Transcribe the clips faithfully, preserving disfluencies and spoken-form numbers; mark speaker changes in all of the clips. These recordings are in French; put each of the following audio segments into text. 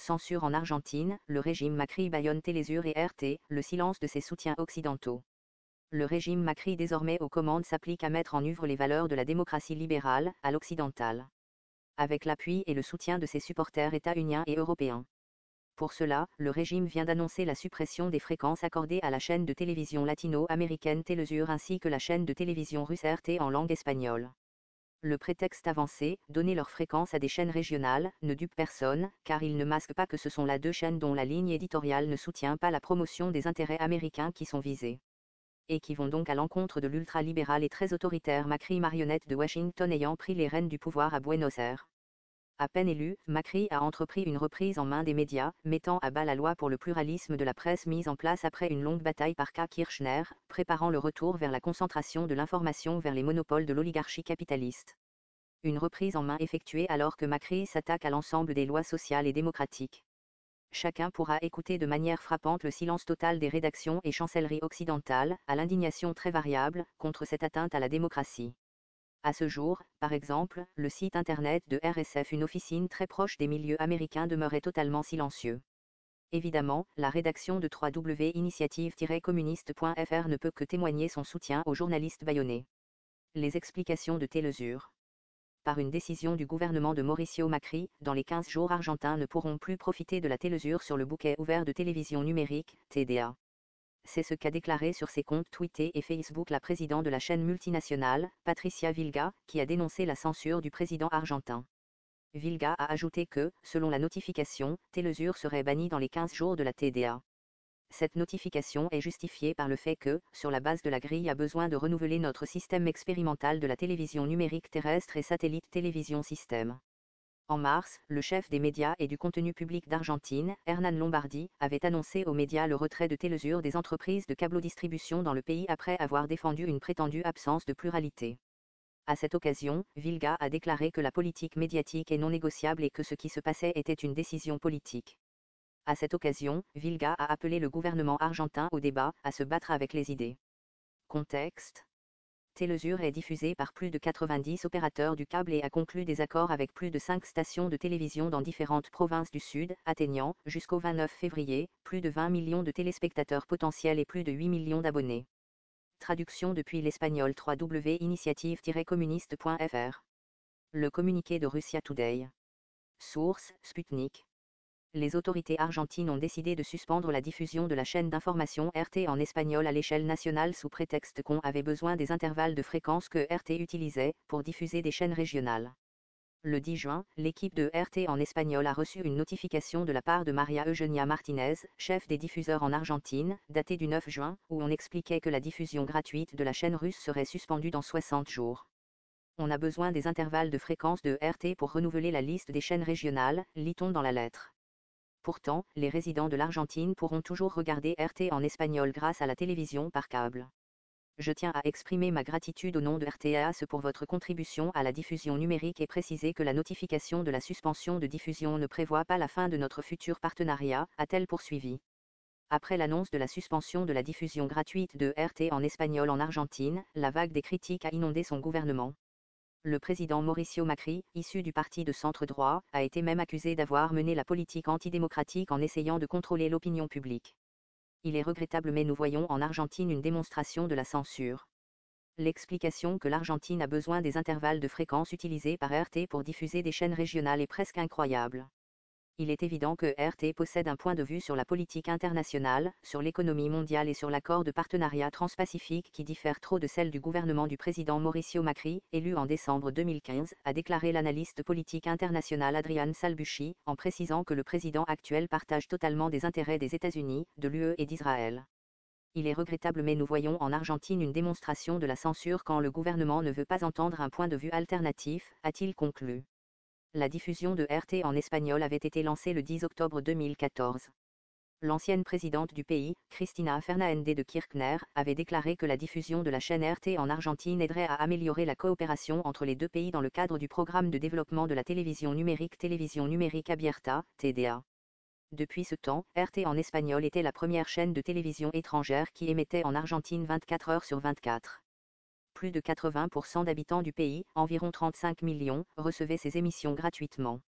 Speaker 1: Censure en Argentine, le régime Macri bâillonne Telesur et R T, le silence de ses soutiens occidentaux. Le régime Macri désormais aux commandes s'applique à mettre en œuvre les valeurs de la démocratie libérale, à l'occidentale. Avec l'appui et le soutien de ses supporters états-uniens et européens. Pour cela, le régime vient d'annoncer la suppression des fréquences accordées à la chaîne de télévision latino-américaine Telesur ainsi que la chaîne de télévision russe R T en langue espagnole. Le prétexte avancé, donner leur fréquence à des chaînes régionales, ne dupe personne, car il ne masque pas que ce sont là deux chaînes dont la ligne éditoriale ne soutient pas la promotion des intérêts américains qui sont visés. Et qui vont donc à l'encontre de l'ultralibéral et très autoritaire Macri, marionnette de Washington ayant pris les rênes du pouvoir à Buenos Aires. À peine élu, Macri a entrepris une reprise en main des médias, mettant à bas la loi pour le pluralisme de la presse mise en place après une longue bataille par K. Kirchner, préparant le retour vers la concentration de l'information vers les monopoles de l'oligarchie capitaliste. Une reprise en main effectuée alors que Macri s'attaque à l'ensemble des lois sociales et démocratiques. Chacun pourra écouter de manière frappante le silence total des rédactions et chancelleries occidentales, à l'indignation très variable, contre cette atteinte à la démocratie. À ce jour, par exemple, le site internet de R S F, une officine très proche des milieux américains, demeurait totalement silencieux. Évidemment, la rédaction de w w w point initiative tiret communiste point f r ne peut que témoigner son soutien aux journalistes bâillonnés. Les explications de Telesur. Par une décision du gouvernement de Mauricio Macri, dans les quinze jours argentins ne pourront plus profiter de la Telesur sur le bouquet ouvert de télévision numérique, T D A. C'est ce qu'a déclaré sur ses comptes Twitter et Facebook la présidente de la chaîne multinationale, Patricia Vilga, qui a dénoncé la censure du président argentin. Vilga a ajouté que, selon la notification, Telesur serait banni dans les quinze jours de la T D A. Cette notification est justifiée par le fait que, sur la base de la grille, a besoin de renouveler notre système expérimental de la télévision numérique terrestre et satellite télévision système. En mars, le chef des médias et du contenu public d'Argentine, Hernán Lombardi, avait annoncé aux médias le retrait de Telesur des entreprises de câblodistribution dans le pays après avoir défendu une prétendue absence de pluralité. À cette occasion, Vilga a déclaré que la politique médiatique est non négociable et que ce qui se passait était une décision politique. À cette occasion, Vilga a appelé le gouvernement argentin au débat, à se battre avec les idées. Contexte. Telesur est diffusé par plus de quatre-vingt-dix opérateurs du câble et a conclu des accords avec plus de cinq stations de télévision dans différentes provinces du Sud, atteignant, jusqu'au vingt-neuf février, plus de vingt millions de téléspectateurs potentiels et plus de huit millions d'abonnés. Traduction depuis l'espagnol w w w point initiative tiret communiste point f r. Le communiqué de Russia Today. Source, Sputnik. Les autorités argentines ont décidé de suspendre la diffusion de la chaîne d'information R T en espagnol à l'échelle nationale sous prétexte qu'on avait besoin des intervalles de fréquence que R T utilisait pour diffuser des chaînes régionales. Le dix juin, l'équipe de R T en espagnol a reçu une notification de la part de María Eugenia Martínez, chef des diffuseurs en Argentine, datée du neuf juin, où on expliquait que la diffusion gratuite de la chaîne russe serait suspendue dans soixante jours. On a besoin des intervalles de fréquence de R T pour renouveler la liste des chaînes régionales, lit-on dans la lettre. Pourtant, les résidents de l'Argentine pourront toujours regarder R T en espagnol grâce à la télévision par câble. Je tiens à exprimer ma gratitude au nom de R T A S pour votre contribution à la diffusion numérique et préciser que la notification de la suspension de diffusion ne prévoit pas la fin de notre futur partenariat, a-t-elle poursuivi. Après l'annonce de la suspension de la diffusion gratuite de R T en espagnol en Argentine, la vague des critiques a inondé son gouvernement. Le président Mauricio Macri, issu du parti de centre-droit, a été même accusé d'avoir mené la politique antidémocratique en essayant de contrôler l'opinion publique. Il est regrettable mais nous voyons en Argentine une démonstration de la censure. L'explication que l'Argentine a besoin des intervalles de fréquence utilisés par R T pour diffuser des chaînes régionales est presque incroyable. Il est évident que R T possède un point de vue sur la politique internationale, sur l'économie mondiale et sur l'accord de partenariat transpacifique qui diffère trop de celle du gouvernement du président Mauricio Macri, élu en décembre deux mille quinze, a déclaré l'analyste politique international Adrian Salbucci, en précisant que le président actuel partage totalement des intérêts des États-Unis, de l'U E et d'Israël. Il est regrettable mais nous voyons en Argentine une démonstration de la censure quand le gouvernement ne veut pas entendre un point de vue alternatif, a-t-il conclu. La diffusion de R T en espagnol avait été lancée le dix octobre deux mille quatorze. L'ancienne présidente du pays, Cristina Fernández de Kirchner, avait déclaré que la diffusion de la chaîne R T en Argentine aiderait à améliorer la coopération entre les deux pays dans le cadre du programme de développement de la télévision numérique Télévision numérique abierta, T D A. Depuis ce temps, R T en espagnol était la première chaîne de télévision étrangère qui émettait en Argentine vingt-quatre heures sur vingt-quatre. Plus de quatre-vingts pour cent d'habitants du pays, environ trente-cinq millions, recevaient ces émissions gratuitement.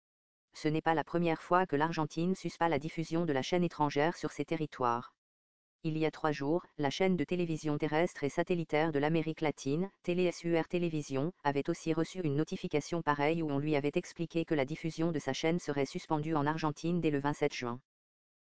Speaker 1: Ce n'est pas la première fois que l'Argentine suspend la diffusion de la chaîne étrangère sur ses territoires. Il y a trois jours, la chaîne de télévision terrestre et satellitaire de l'Amérique latine, Telesur Télévision, avait aussi reçu une notification pareille où on lui avait expliqué que la diffusion de sa chaîne serait suspendue en Argentine dès le vingt-sept juin.